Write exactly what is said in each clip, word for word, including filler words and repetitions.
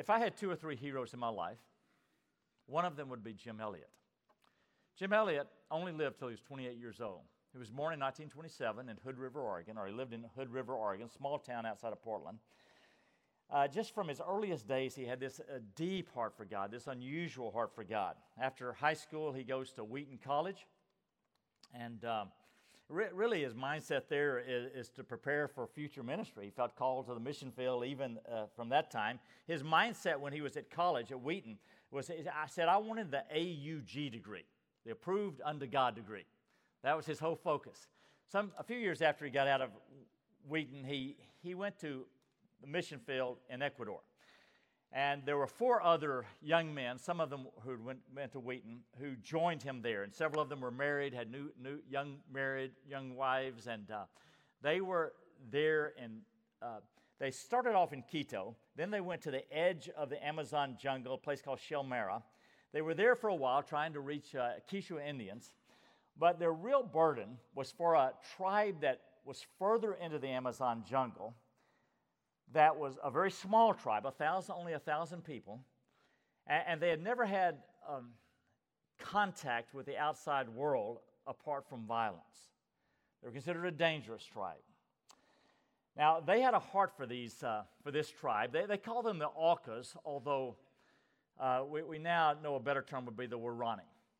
if I had two or three heroes in my life, one of them would be Jim Elliot. Jim Elliot only lived till he was twenty-eight years old. He was born in nineteen twenty-seven in Hood River, Oregon, or he lived in Hood River, Oregon, small town outside of Portland. Uh, just from his earliest days, he had this uh, deep heart for God, this unusual heart for God. After high school, he goes to Wheaton College, and um, re- really his mindset there is, is to prepare for future ministry. He felt called to the mission field even uh, from that time. His mindset when he was at college at Wheaton was, I said, I wanted the A U G degree, the Approved Unto God degree. That was his whole focus. Some a few years after he got out of Wheaton, he, he went to the mission field in Ecuador. And there were four other young men, some of them who went, went to Wheaton, who joined him there. And several of them were married, had new, new young married, young wives, and uh, they were there. And uh, they started off in Quito. Then they went to the edge of the Amazon jungle, a place called Shelmera. They were there for a while trying to reach uh, Quechua Indians. But their real burden was for a tribe that was further into the Amazon jungle, that was a very small tribe, a thousand, only a thousand people, and, and they had never had um, contact with the outside world apart from violence. They were considered a dangerous tribe. Now, they had a heart for these uh, for this tribe. They, they call them the Aucas, although uh, we, we now know a better term would be the Waorani.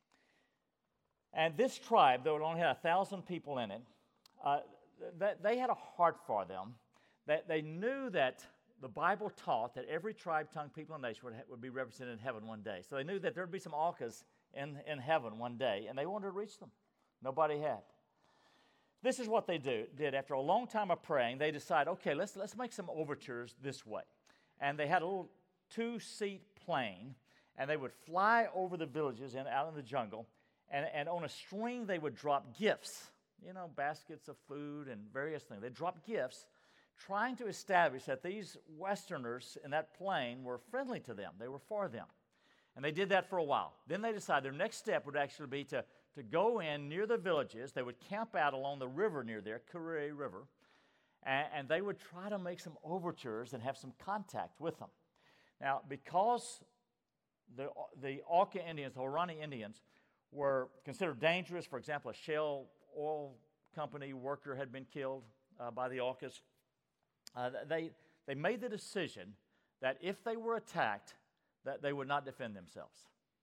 And this tribe, though it only had a thousand people in it, uh, th- they had a heart for them. That they knew that the Bible taught that every tribe, tongue, people, and nation would, ha- would be represented in heaven one day. So they knew that there would be some Aucas in, in heaven one day, and they wanted to reach them. Nobody had. This is what they do, did. After a long time of praying, they decided, okay, let's, let's make some overtures this way. And they had a little two-seat plane, and they would fly over the villages and out in the jungle, and, and on a string they would drop gifts, you know, baskets of food and various things. They'd drop gifts, trying to establish that these Westerners in that plane were friendly to them. They were for them. And they did that for a while. Then they decided their next step would actually be to, to go in near the villages. They would camp out along the river near there, Curare River, and, and they would try to make some overtures and have some contact with them. Now, because the, the Auca Indians, the Waorani Indians, were considered dangerous, for example, a Shell oil company worker had been killed uh, by the Aucas, Uh, they, they made the decision that if they were attacked, that they would not defend themselves.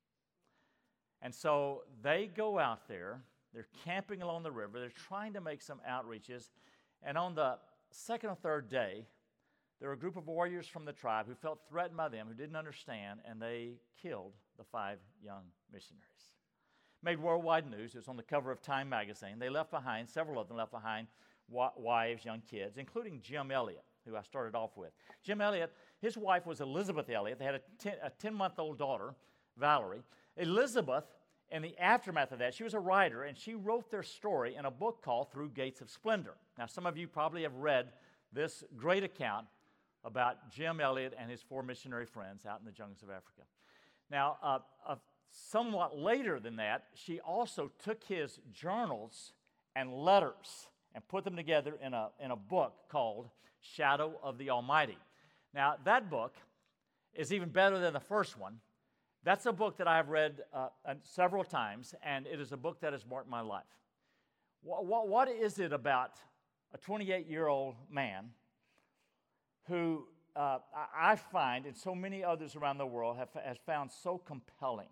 And so they go out there, they're camping along the river, they're trying to make some outreaches, and on the second or third day, there were a group of warriors from the tribe who felt threatened by them, who didn't understand, and they killed the five young missionaries. Made worldwide news. It was on the cover of Time magazine. They left behind, several of them left behind, wives, young kids, including Jim Elliot, who I started off with. Jim Elliot, his wife was Elizabeth Elliot. They had a, ten, a ten-month-old daughter, Valerie. Elizabeth, in the aftermath of that, she was a writer, and she wrote their story in a book called Through Gates of Splendor. Now, some of you probably have read this great account about Jim Elliot and his four missionary friends out in the jungles of Africa. Now, uh, uh, somewhat later than that, she also took his journals and letters and put them together in a, in a book called Shadow of the Almighty. Now, that book is even better than the first one. That's a book that I've read uh, several times, and it is a book that has marked my life. What, what, what is it about a twenty-eight-year-old man who uh, I find, and so many others around the world, have, has found so compelling?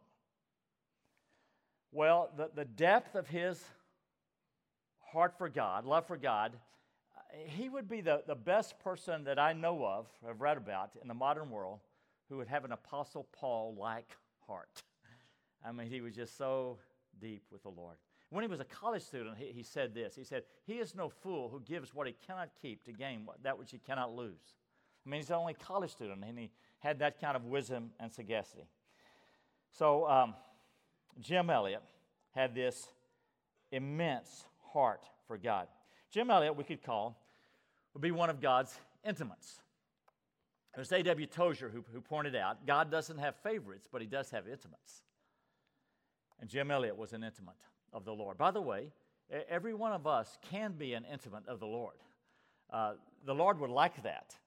Well, the, the depth of his heart for God, love for God, he would be the, the best person that I know of, have read about in the modern world, who would have an Apostle Paul-like heart. I mean, he was just so deep with the Lord. When he was a college student, he, he said this. He said, "He is no fool who gives what he cannot keep to gain what, that which he cannot lose." I mean, he's only a college student, and he had that kind of wisdom and sagacity. So um, Jim Elliot had this immense heart for God. Jim Elliot, we could call, would be one of God's intimates. There's A W Tozer who, who pointed out, God doesn't have favorites, but he does have intimates. And Jim Elliot was an intimate of the Lord. By the way, every one of us can be an intimate of the Lord. Uh, the Lord would like that.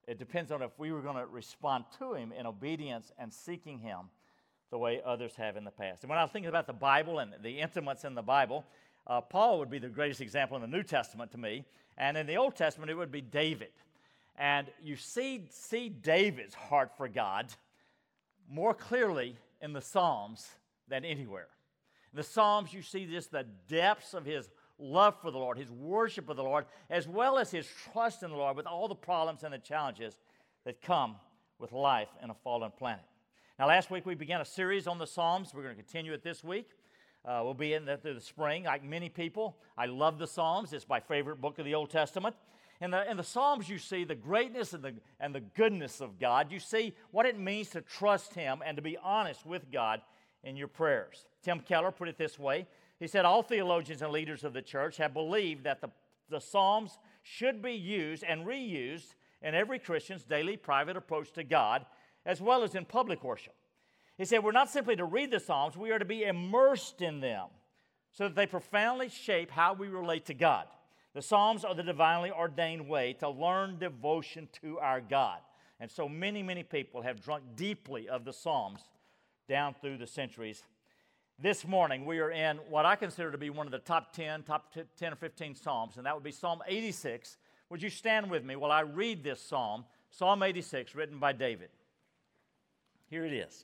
It depends on if we were going to respond to him in obedience and seeking him the way others have in the past. And when I think about the Bible and the intimates in the Bible, uh, Paul would be the greatest example in the New Testament to me. And in the Old Testament, it would be David. And you see, see David's heart for God more clearly in the Psalms than anywhere. In the Psalms, you see just the depths of his love for the Lord, his worship of the Lord, as well as his trust in the Lord with all the problems and the challenges that come with life in a fallen planet. Now, last week we began a series on the Psalms. We're going to continue it this week. Uh, we'll be in the, through the spring. Like many people, I love the Psalms. It's my favorite book of the Old Testament. In the, in the Psalms, you see the greatness and the, and the goodness of God. You see what it means to trust him and to be honest with God in your prayers. Tim Keller put it this way. He said, all theologians and leaders of the church have believed that the, the Psalms should be used and reused in every Christian's daily private approach to God, as well as in public worship. He said, we're not simply to read the Psalms, we are to be immersed in them so that they profoundly shape how we relate to God. The Psalms are the divinely ordained way to learn devotion to our God. And so many, many people have drunk deeply of the Psalms down through the centuries. This morning, we are in what I consider to be one of the top ten, top ten or fifteen Psalms, and that would be Psalm eighty-six. Would you stand with me while I read this Psalm, Psalm eighty-six, written by David? Here it is.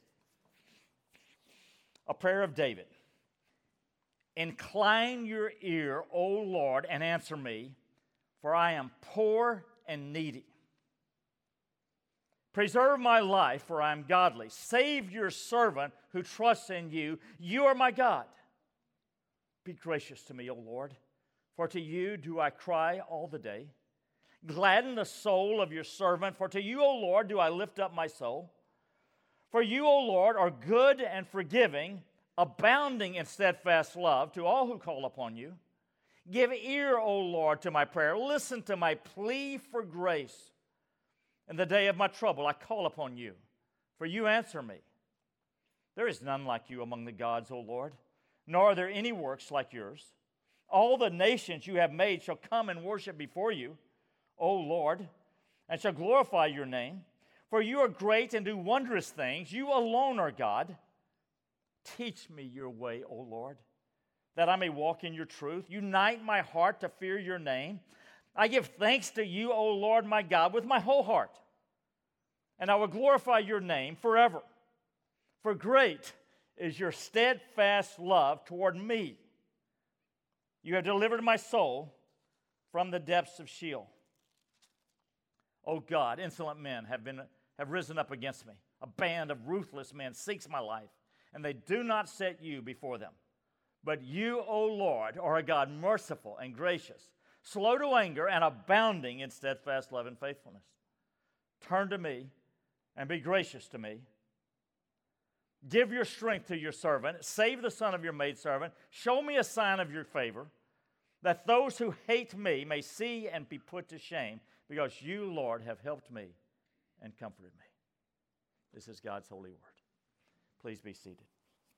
A prayer of David. Incline your ear, O Lord, and answer me, for I am poor and needy. Preserve my life, for I am godly. Save your servant who trusts in you. You are my God. Be gracious to me, O Lord, for to you do I cry all the day. Gladden the soul of your servant, for to you, O Lord, do I lift up my soul. For you, O Lord, are good and forgiving, abounding in steadfast love to all who call upon you. Give ear, O Lord, to my prayer. Listen to my plea for grace. In the day of my trouble, I call upon you, for you answer me. There is none like you among the gods, O Lord, nor are there any works like yours. All the nations you have made shall come and worship before you, O Lord, and shall glorify your name. For you are great and do wondrous things. You alone are God. Teach me your way, O Lord, that I may walk in your truth. Unite my heart to fear your name. I give thanks to you, O Lord my God, with my whole heart, and I will glorify your name forever. For great is your steadfast love toward me. You have delivered my soul from the depths of Sheol. O God, insolent men have been have risen up against me. A band of ruthless men seeks my life, and they do not set you before them. But you, O Lord, are a God merciful and gracious, slow to anger and abounding in steadfast love and faithfulness. Turn to me and be gracious to me. Give your strength to your servant. Save the son of your maidservant. Show me a sign of your favor, that those who hate me may see and be put to shame, because you, Lord, have helped me and comforted me. This is God's holy word. Please be seated.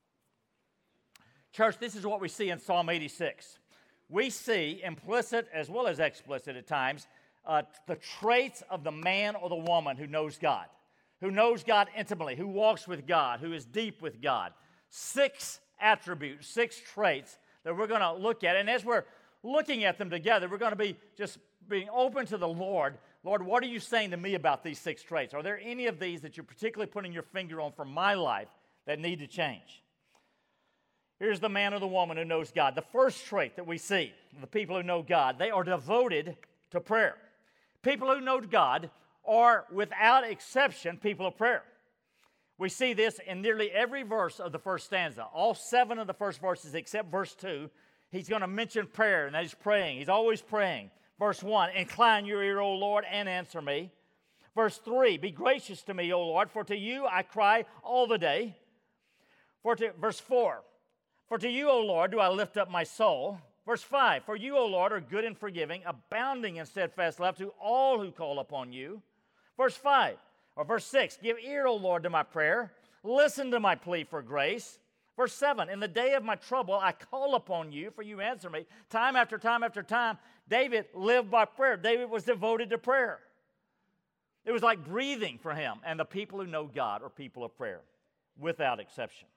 Church, this is what we see in Psalm eighty-six. We see, implicit as well as explicit at times, uh, the traits of the man or the woman who knows God, who knows God intimately, who walks with God, who is deep with God. Six attributes, six traits that we're going to look at. And as we're looking at them together, we're going to be just being open to the Lord. Lord, what are you saying to me about these six traits? Are there any of these that you're particularly putting your finger on for my life that need to change? Here's the man or the woman who knows God. The first trait that we see, the people who know God, they are devoted to prayer. People who know God are, without exception, people of prayer. We see this in nearly every verse of the first stanza. All seven of the first verses except verse two, he's going to mention prayer, and that he's praying. He's always praying. Verse one, incline your ear, O Lord, and answer me. Verse three, be gracious to me, O Lord, for to you I cry all the day. For to, verse four, for to you, O Lord, do I lift up my soul. Verse five, for you, O Lord, are good and forgiving, abounding in steadfast love to all who call upon you. Verse five, or verse six, give ear, O Lord, to my prayer. Listen to my plea for grace. Verse seven, in the day of my trouble, I call upon you, for you answer me. Time after time after time, David lived by prayer. David was devoted to prayer. It was like breathing for him. And the people who know God are people of prayer, without exception.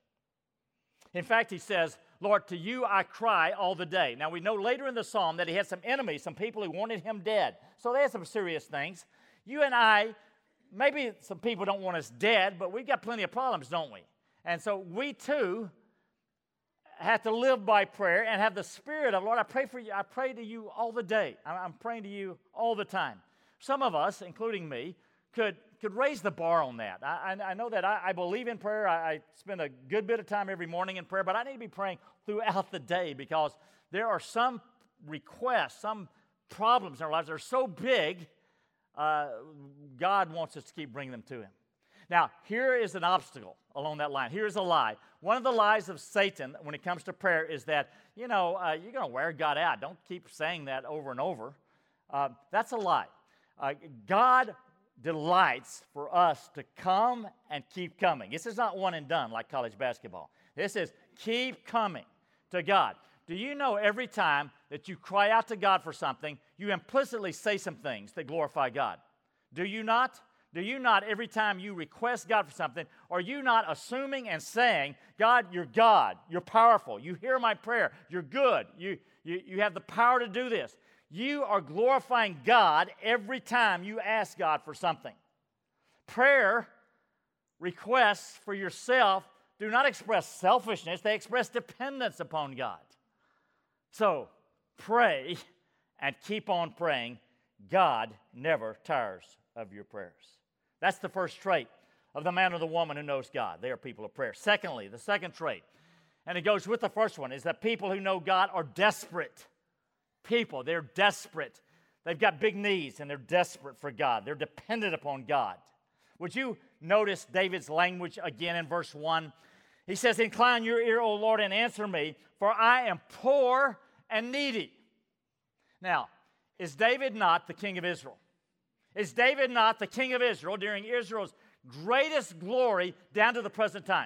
In fact, he says, Lord, to you I cry all the day. Now, we know later in the psalm that he had some enemies, some people who wanted him dead. So they had some serious things. You and I, maybe some people don't want us dead, but we've got plenty of problems, don't we? And so we, too, have to live by prayer and have the spirit of, Lord, I pray for you. I pray to you all the day. I'm praying to you all the time. Some of us, including me, could, could raise the bar on that. I, I, I know that I, I believe in prayer. I, I spend a good bit of time every morning in prayer, but I need to be praying throughout the day because there are some requests, some problems in our lives that are so big, uh, God wants us to keep bringing them to him. Now, here is an obstacle along that line. Here's a lie. One of the lies of Satan when it comes to prayer is that, you know, uh, you're going to wear God out. Don't keep saying that over and over. Uh, that's a lie. Uh, God delights for us to come and keep coming. This is not one and done like college basketball. This is keep coming to God. Do you know every time that you cry out to God for something, you implicitly say some things that glorify God? Do you not? Do you not, every time you request God for something, are you not assuming and saying, God, you're God, you're powerful, you hear my prayer, you're good, you, you, you have the power to do this. You are glorifying God every time you ask God for something. Prayer requests for yourself do not express selfishness, they express dependence upon God. So, pray and keep on praying. God never tires of your prayers. That's the first trait of the man or the woman who knows God. They are people of prayer. Secondly, the second trait, and it goes with the first one, is that people who know God are desperate people. They're desperate. They've got big needs, and they're desperate for God. They're dependent upon God. Would you notice David's language again in verse one? He says, incline your ear, O Lord, and answer me, for I am poor and needy. Now, is David not the king of Israel? Is David not the king of Israel during Israel's greatest glory down to the present time?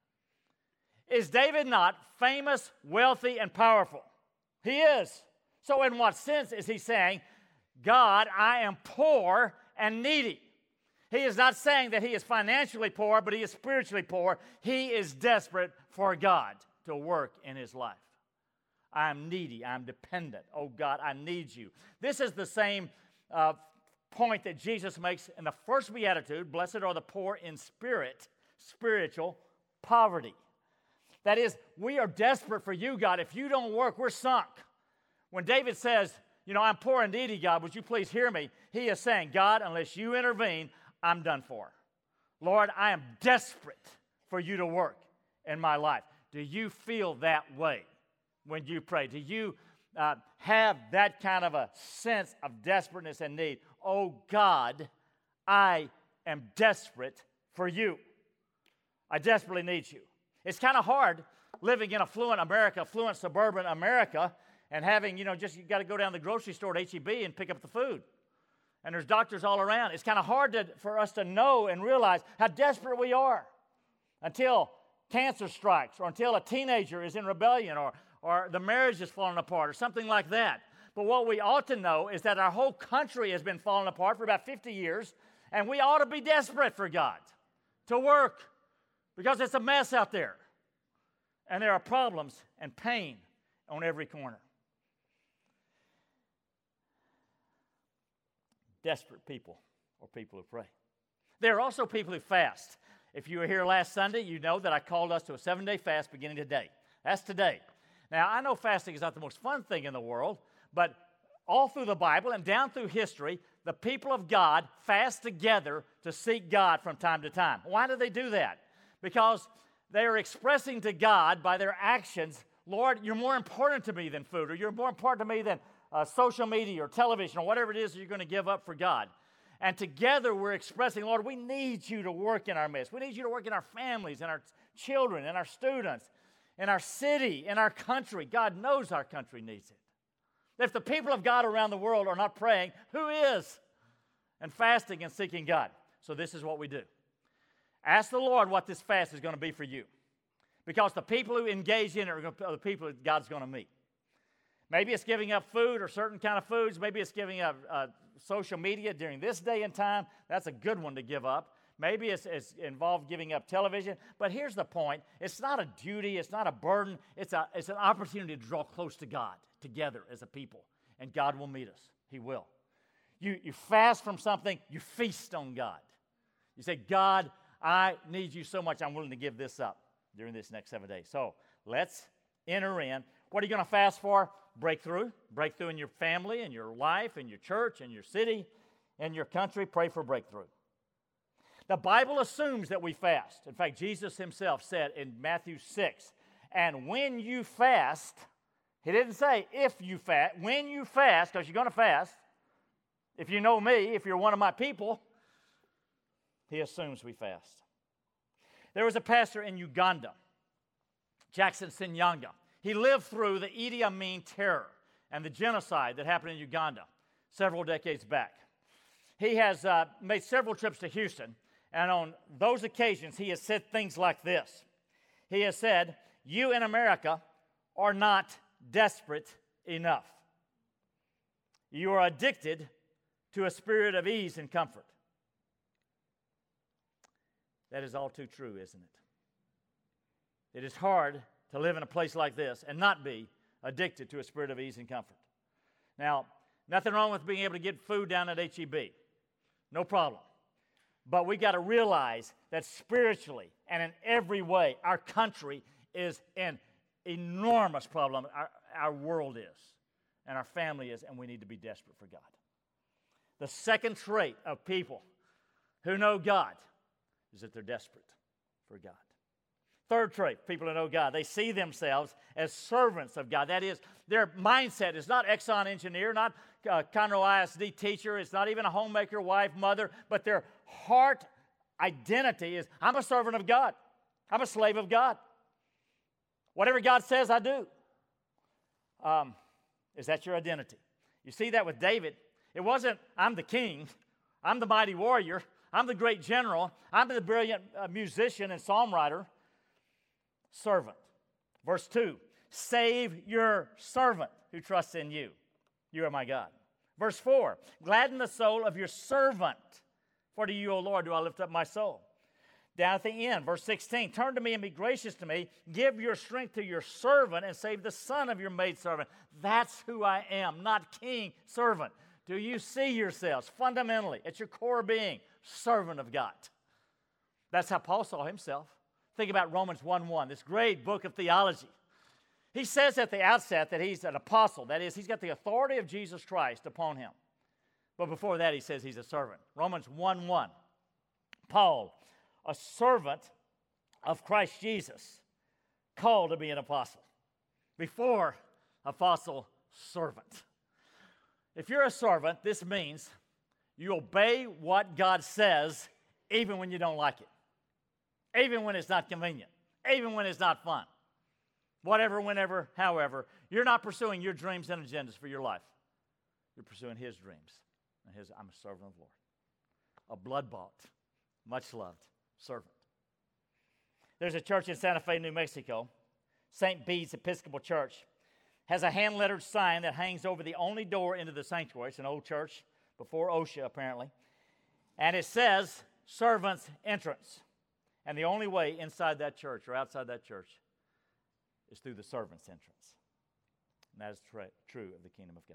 Is David not famous, wealthy, and powerful? He is. So in what sense is he saying, God, I am poor and needy? He is not saying that he is financially poor, but he is spiritually poor. He is desperate for God to work in his life. I'm needy. I'm dependent. Oh, God, I need you. This is the same uh, point that Jesus makes in the first beatitude, blessed are the poor in spirit, spiritual poverty. That is, we are desperate for you, God. If you don't work, we're sunk. When David says, you know, I'm poor and needy, God, would you please hear me? He is saying, God, unless you intervene, I'm done for. Lord, I am desperate for you to work in my life. Do you feel that way when you pray? Do you uh, have that kind of a sense of desperateness and need? Oh, God, I am desperate for you. I desperately need you. It's kind of hard living in affluent America, affluent suburban America, and having, you know, just you got to go down to the grocery store at H E B and pick up the food. And there's doctors all around. It's kind of hard to, for us to know and realize how desperate we are until cancer strikes or until a teenager is in rebellion or, or the marriage is falling apart or something like that. But what we ought to know is that our whole country has been falling apart for about fifty years, and we ought to be desperate for God to work because it's a mess out there. And there are problems and pain on every corner. Desperate people or people who pray. There are also people who fast. If you were here last Sunday, you know that I called us to a seven-day fast beginning today. That's today. Now, I know fasting is not the most fun thing in the world, but all through the Bible and down through history, the people of God fast together to seek God from time to time. Why do they do that? Because they are expressing to God by their actions, Lord, you're more important to me than food, or you're more important to me than uh, social media or television or whatever it is that you're going to give up for God. And together we're expressing, Lord, we need you to work in our midst. We need you to work in our families, in our children, in our students, in our city, in our country. God knows our country needs it. If the people of God around the world are not praying, who is? And fasting and seeking God. So this is what we do. Ask the Lord what this fast is going to be for you. Because the people who engage in it are the people that God's going to meet. Maybe it's giving up food or certain kind of foods. Maybe it's giving up uh, social media during this day and time. That's a good one to give up. Maybe it's, it's involved giving up television. But here's the point. It's not a duty. It's not a burden. It's, a, it's an opportunity to draw close to God together as a people. And God will meet us. He will. You, you fast from something. You feast on God. You say, God, I need you so much. I'm willing to give this up during this next seven days. So let's enter in. What are you going to fast for? Breakthrough. Breakthrough in your family, in your life, in your church, in your city, in your country. Pray for breakthrough. The Bible assumes that we fast. In fact, Jesus himself said in Matthew six, and when you fast, he didn't say if you fast, when you fast, because you're going to fast. If you know me, if you're one of my people, he assumes we fast. There was a pastor in Uganda, Jackson Senyanga. He lived through the Idi Amin terror and the genocide that happened in Uganda several decades back. He has uh, made several trips to Houston, and on those occasions, he has said things like this. He has said, you in America are not desperate enough. You are addicted to a spirit of ease and comfort. That is all too true, isn't it? It is hard to live in a place like this and not be addicted to a spirit of ease and comfort. Now, nothing wrong with being able to get food down at H E B. No problem. But we got to realize that spiritually and in every way, our country is an enormous problem. Our, our world is, and our family is, and we need to be desperate for God. The second trait of people who know God is that they're desperate for God. Third trait, people who know God, they see themselves as servants of God. That is, their mindset is not Exxon engineer, not uh, Conroe I S D teacher, it's not even a homemaker, wife, mother, but their heart identity is, I'm a servant of God. I'm a slave of God. Whatever God says, I do. Um, is that your identity? You see that with David. It wasn't, I'm the king, I'm the mighty warrior, I'm the great general, I'm the brilliant uh, musician and psalm writer. Servant. Verse two, save your servant who trusts in you. You are my God. Verse four, gladden the soul of your servant, for to you, O Lord, do I lift up my soul. Down at the end, verse sixteen, turn to me and be gracious to me. Give your strength to your servant and save the son of your maidservant. That's who I am, not king, servant. Do you see yourselves fundamentally, at your core being, servant of God? That's how Paul saw himself. Think about Romans one one, this great book of theology. He says at the outset that he's an apostle. That is, he's got the authority of Jesus Christ upon him. But before that, he says he's a servant. Romans one one, Paul, a servant of Christ Jesus, called to be an apostle. Before apostle, servant. If you're a servant, this means you obey what God says even when you don't like it. Even when it's not convenient. Even when it's not fun. Whatever, whenever, however. You're not pursuing your dreams and agendas for your life. You're pursuing His dreams. And His, I'm a servant of the Lord. A blood-bought, much-loved servant. There's a church in Santa Fe, New Mexico. Saint Bede's Episcopal Church has a hand-lettered sign that hangs over the only door into the sanctuary. It's an old church before OSHA, apparently. And it says, servant's entrance. And the only way inside that church or outside that church is through the servant's entrance. And that is tra- true of the kingdom of God.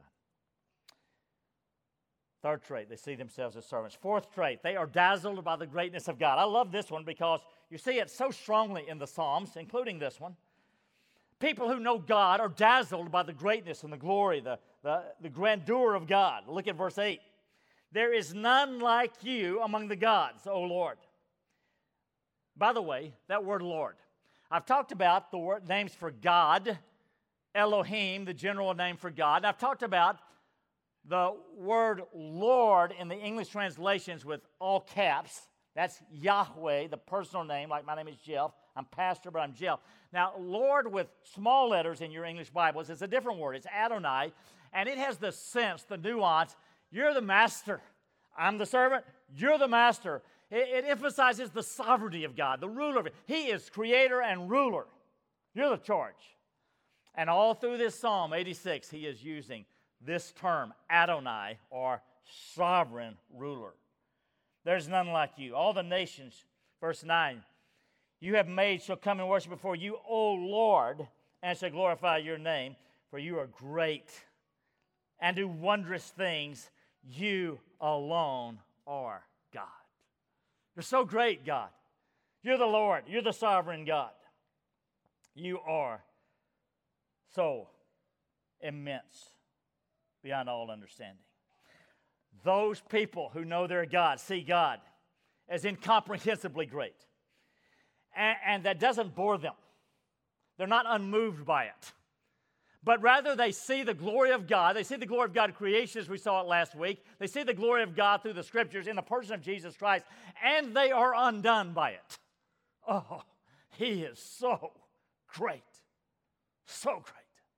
Third trait, they see themselves as servants. Fourth trait, they are dazzled by the greatness of God. I love this one because you see it so strongly in the Psalms, including this one. People who know God are dazzled by the greatness and the glory, the, the, the grandeur of God. Look at verse eight. There is none like you among the gods, O Lord. By the way, that word Lord, I've talked about the word, names for God, Elohim, the general name for God. And I've talked about the word Lord in the English translations with all caps. That's Yahweh, the personal name, like my name is Jeff. I'm pastor, but I'm Jeff. Now, Lord with small letters in your English Bibles is a different word. It's Adonai, and it has the sense, the nuance. You're the master. I'm the servant. You're the master. It, it emphasizes the sovereignty of God, the ruler of it. He is creator and ruler. You're the charge. And all through this Psalm eighty-six, he is using this term, Adonai, or sovereign ruler. There's none like you. All the nations, verse nine, you have made shall come and worship before you, O Lord, and shall glorify your name, for you are great and do wondrous things. You alone are God. You're so great, God. You're the Lord. You're the sovereign God. You are so immense beyond all understanding. Those people who know their God see God as incomprehensibly great. And, and that doesn't bore them. They're not unmoved by it. But rather they see the glory of God. They see the glory of God in creation as we saw it last week. They see the glory of God through the Scriptures in the person of Jesus Christ. And they are undone by it. Oh, He is so great. So great.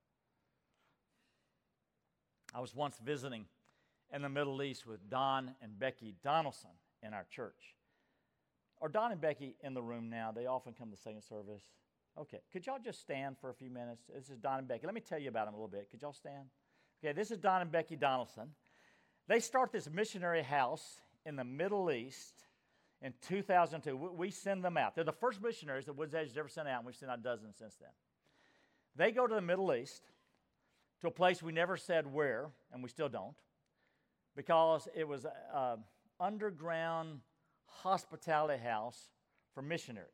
I was once visiting in the Middle East with Don and Becky Donaldson in our church. Are Don and Becky in the room now? They often come to second service. Okay, could y'all just stand for a few minutes? This is Don and Becky. Let me tell you about them a little bit. Could y'all stand? Okay, this is Don and Becky Donaldson. They start this missionary house in the Middle East in two thousand two. We send them out. They're the first missionaries that Woods Edge has ever sent out, and we've sent out dozens since then. They go to the Middle East, to a place we never said where, and we still don't, because it was an underground hospitality house for missionaries.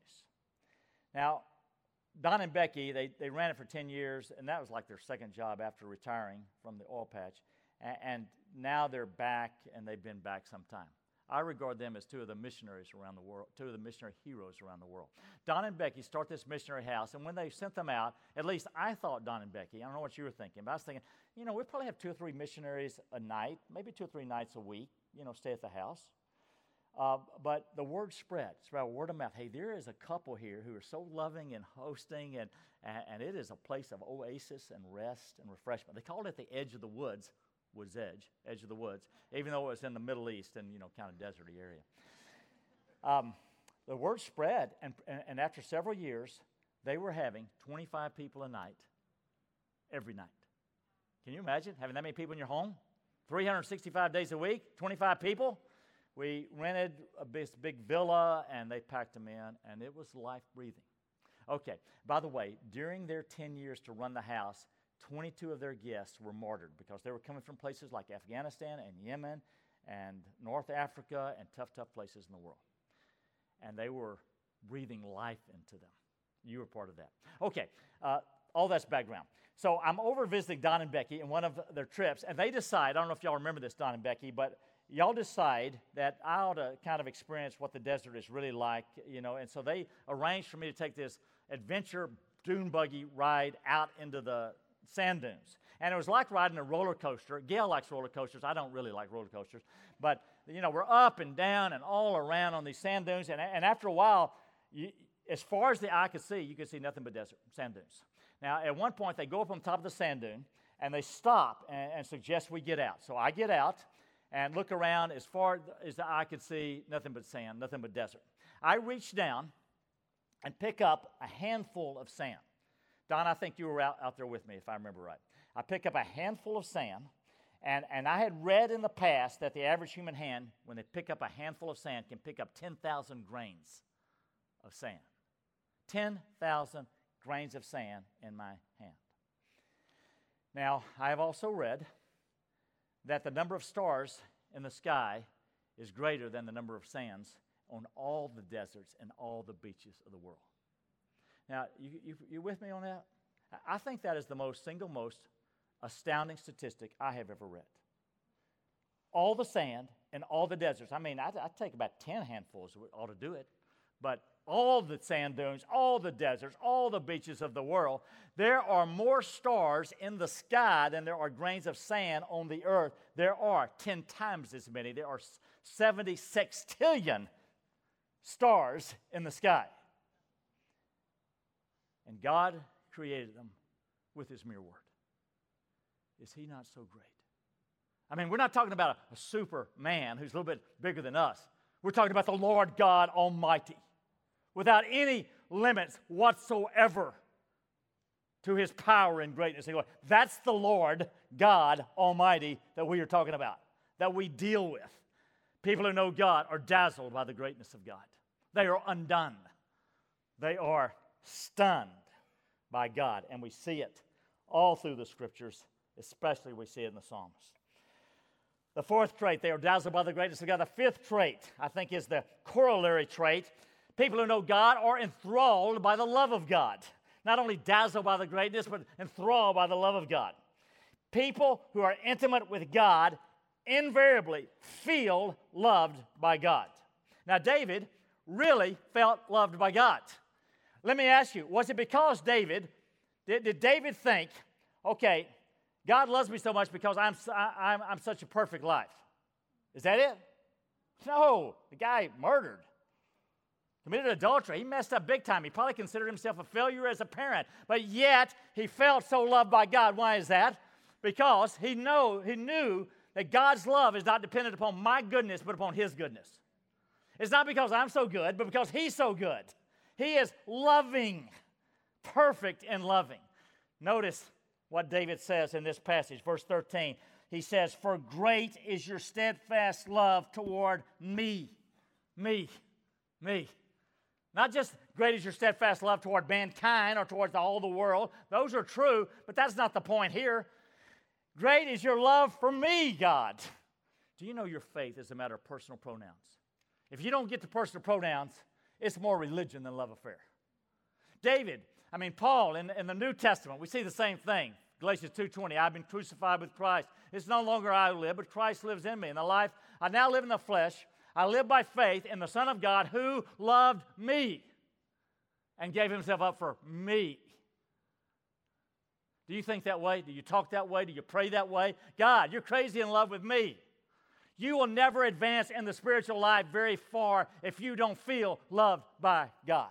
Now, Don and Becky, they, they ran it for ten years, and that was like their second job after retiring from the oil patch. And, and now they're back, and they've been back some time. I regard them as two of the missionaries around the world, two of the missionary heroes around the world. Don and Becky start this missionary house, and when they sent them out, at least I thought Don and Becky, I don't know what you were thinking, but I was thinking, you know, we probably have two or three missionaries a night, maybe two or three nights a week, you know, stay at the house. Uh, but the word spread, spread word of mouth. Hey, there is a couple here who are so loving and hosting, and, and, and it is a place of oasis and rest and refreshment. They called it the edge of the woods, Woods Edge, edge of the woods, even though it was in the Middle East and, you know, kind of deserty area. Um, the word spread, and, and, and after several years, they were having twenty-five people a night, every night. Can you imagine having that many people in your home? three hundred sixty-five days a week, twenty-five people? We rented a big, big villa, and they packed them in, and it was life-breathing. Okay, by the way, during their ten years to run the house, twenty-two of their guests were martyred because they were coming from places like Afghanistan and Yemen and North Africa and tough, tough places in the world. And they were breathing life into them. You were part of that. Okay, uh, all that's background. So I'm over visiting Don and Becky in one of their trips, and they decide, I don't know if y'all remember this, Don and Becky, but y'all decide that I ought to kind of experience what the desert is really like, you know, and so they arranged for me to take this adventure dune buggy ride out into the sand dunes. And it was like riding a roller coaster. Gail likes roller coasters. I don't really like roller coasters. But, you know, we're up and down and all around on these sand dunes. And, and after a while, you, as far as the eye could see, you could see nothing but desert, sand dunes. Now, at one point, they go up on top of the sand dune, and they stop and, and suggest we get out. So I get out and look around. As far as the eye could see, nothing but sand, nothing but desert. I reach down and pick up a handful of sand. Don, I think you were out, out there with me, if I remember right. I pick up a handful of sand, and, and I had read in the past that the average human hand, when they pick up a handful of sand, can pick up ten thousand grains of sand. ten thousand grains of sand in my hand. Now, I have also read that the number of stars in the sky is greater than the number of sands on all the deserts and all the beaches of the world. Now, you, you, you with me on that? I think that is the most single most astounding statistic I have ever read. All the sand and all the deserts. I mean, I'd, I'd take about ten handfuls ought to do it. But all the sand dunes, all the deserts, all the beaches of the world, there are more stars in the sky than there are grains of sand on the earth. There are ten times as many. There are seventy sextillion stars in the sky. And God created them with His mere word. Is He not so great? I mean, we're not talking about a, a superman who's a little bit bigger than us. We're talking about the Lord God Almighty, without any limits whatsoever to his power and greatness. And glory. That's the Lord God Almighty that we are talking about, that we deal with. People who know God are dazzled by the greatness of God. They are undone. They are stunned by God. And we see it all through the Scriptures, especially we see it in the Psalms. The fourth trait, they are dazzled by the greatness of God. The fifth trait, I think, is the corollary trait. People who know God are enthralled by the love of God. Not only dazzled by the greatness, but enthralled by the love of God. People who are intimate with God invariably feel loved by God. Now, David really felt loved by God. Let me ask you, was it because David, did, did David think, okay, God loves me so much because I'm, I, I'm, I'm such a perfect life? Is that it? No, the guy murdered, committed adultery. He messed up big time. He probably considered himself a failure as a parent, but yet he felt so loved by God. Why is that? Because he, know, he knew that God's love is not dependent upon my goodness, but upon his goodness. It's not because I'm so good, but because he's so good. He is loving, perfect and loving. Notice what David says in this passage, verse thirteen. He says, "For great is your steadfast love toward me." Me. Me. Not just great is your steadfast love toward mankind or towards all the world. Those are true, but that's not the point here. Great is your love for me, God. Do you know your faith is a matter of personal pronouns? If you don't get to personal pronouns, it's more religion than love affair. David, I mean, Paul, in, in the New Testament, we see the same thing. Galatians two twenty, I've been crucified with Christ. It's no longer I who live, but Christ lives in me. In the life I now live in the flesh, I live by faith in the Son of God who loved me and gave himself up for me. Do you think that way? Do you talk that way? Do you pray that way? God, you're crazy in love with me. You will never advance in the spiritual life very far if you don't feel loved by God.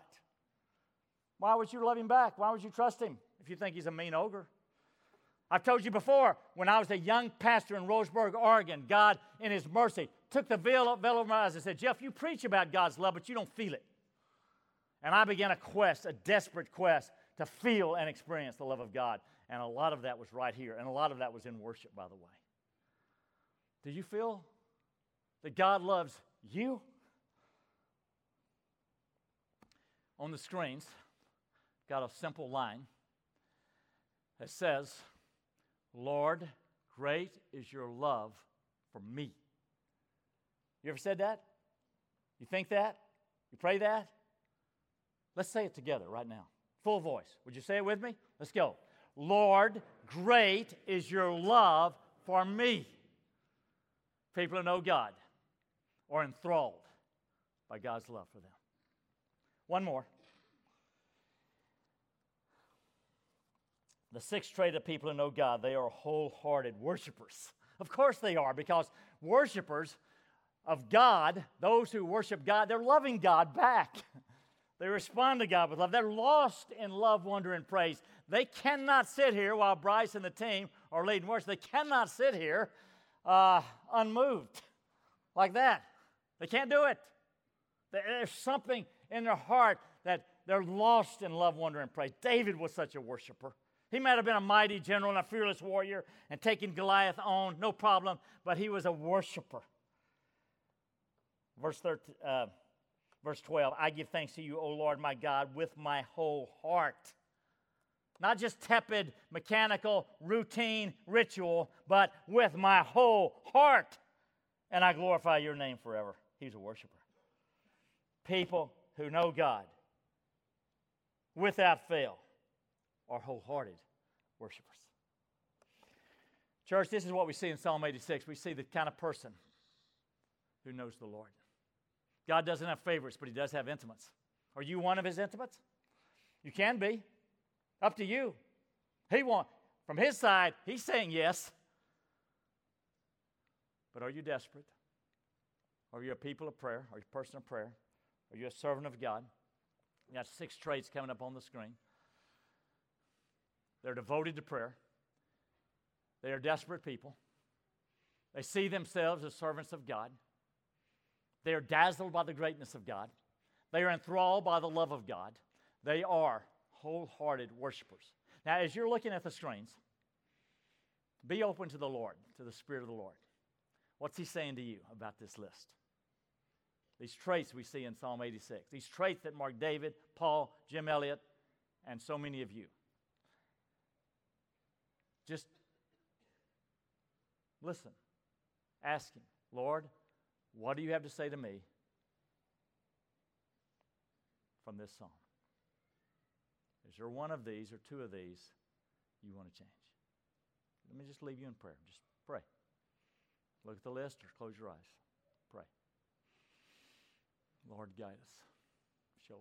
Why would you love him back? Why would you trust him if you think he's a mean ogre? I've told you before, when I was a young pastor in Roseburg, Oregon, God, in his mercy, took the veil, veil over my eyes and said, Jeff, you preach about God's love, but you don't feel it. And I began a quest, a desperate quest, to feel and experience the love of God. And a lot of that was right here. And a lot of that was in worship, by the way. Do you feel that God loves you? On the screens, got a simple line that says, Lord, great is your love for me. You ever said that? You think that? You pray that? Let's say it together right now. Full voice. Would you say it with me? Let's go. Lord, great is your love for me. People who know God are enthralled by God's love for them. One more. The sixth trait of people who know God, they are wholehearted worshipers. Of course they are, because worshipers of God, those who worship God, they're loving God back. They respond to God with love. They're lost in love, wonder, and praise. They cannot sit here while Bryce and the team are leading worship. They cannot sit here uh, unmoved like that. They can't do it. There's something in their heart that they're lost in love, wonder, and praise. David was such a worshiper. He might have been a mighty general and a fearless warrior and taken Goliath on, no problem, but he was a worshiper. Verse thirteen, uh, verse twelve, I give thanks to you, O Lord my God, with my whole heart. Not just tepid, mechanical, routine, ritual, but with my whole heart. And I glorify your name forever. He's a worshiper. People who know God without fail are wholehearted worshipers. Church, this is what we see in Psalm eighty-six. We see the kind of person who knows the Lord. God doesn't have favorites, but he does have intimates. Are you one of his intimates? You can be. Up to you. He want, from his side, he's saying yes. But are you desperate? Are you a people of prayer? Are you a person of prayer? Are you a servant of God? We got six traits coming up on the screen. They're devoted to prayer. They are desperate people. They see themselves as servants of God. They are dazzled by the greatness of God. They are enthralled by the love of God. They are wholehearted worshipers. Now, as you're looking at the screens, be open to the Lord, to the Spirit of the Lord. What's He saying to you about this list? These traits we see in Psalm eighty-six, these traits that mark David, Paul, Jim Elliot, and so many of you. Just listen. Ask Him, Lord, what do you have to say to me from this psalm? Is there one of these or two of these you want to change? Let me just leave you in prayer. Just pray. Look at the list or close your eyes. Pray. Lord, guide us. Show us.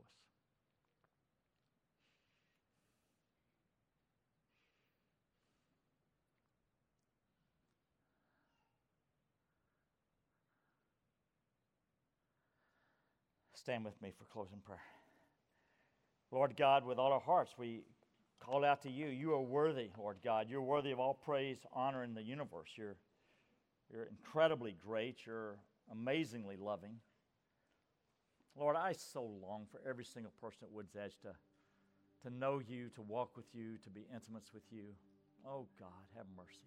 Stand with me for closing prayer. Lord God, with all our hearts, we call out to you. You are worthy, Lord God. You're worthy of all praise, honor in the universe. You're, you're incredibly great. You're amazingly loving. Lord, I so long for every single person at Woods Edge to, to know you, to walk with you, to be intimate with you. Oh God, have mercy.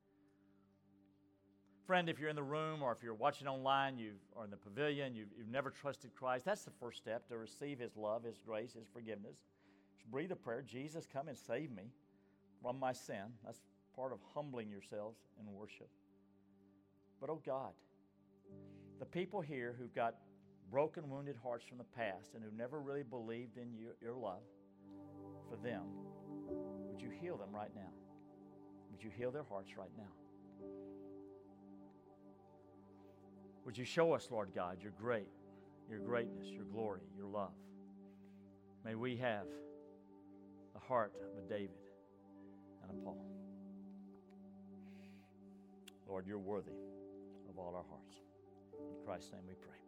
Friend, if you're in the room or if you're watching online you've, or in the pavilion, you've, you've never trusted Christ, that's the first step to receive His love, His grace, His forgiveness. Just breathe a prayer, Jesus, come and save me from my sin. That's part of humbling yourselves in worship. But oh God, the people here who've got broken, wounded hearts from the past and who never really believed in you, your love for them, would you heal them right now? Would you heal their hearts right now? Would you show us, Lord God, your great, your greatness, your glory, your love? May we have the heart of a David and a Paul. Lord, you're worthy of all our hearts. In Christ's name we pray.